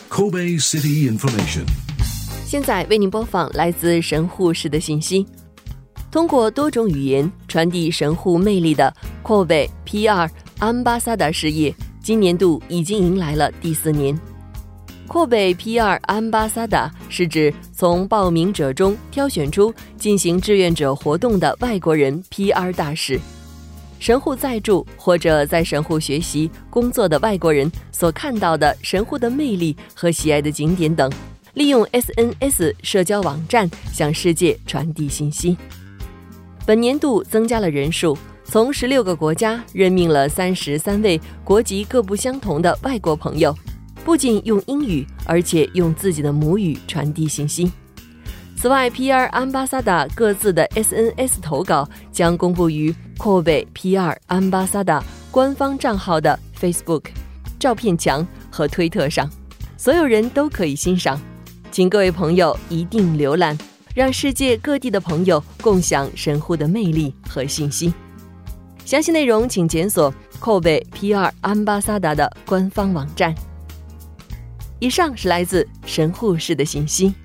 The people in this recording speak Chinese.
Kobe City Information。 现在为您播放来自神户市的信息。通过多种语言传递神户魅力的 Kobe PR Ambassador 事业，今年度已经迎来了第4年。Kobe PR Ambassador 是指从报名者中挑选出进行志愿者活动的外国人 PR 大使。神户在住或者在神户学习工作的外国人所看到的神户的魅力和喜爱的景点等，利用 SNS 社交网站向世界传递信息。本年度增加了人数，从16个国家任命了33位国籍各不相同的外国朋友，不仅用英语，而且用自己的母语传递信息。此外 PR Ambassador 各自的 SNS 投稿将公布于 Kobe PR Ambassador 官方账号的 Facebook、 照片墙和推特上，所有人都可以欣赏，请各位朋友一定浏览，让世界各地的朋友共享神户的魅力和信息。详细内容请检索 Kobe PR Ambassador 的官方网站。以上是来自神户市的信息。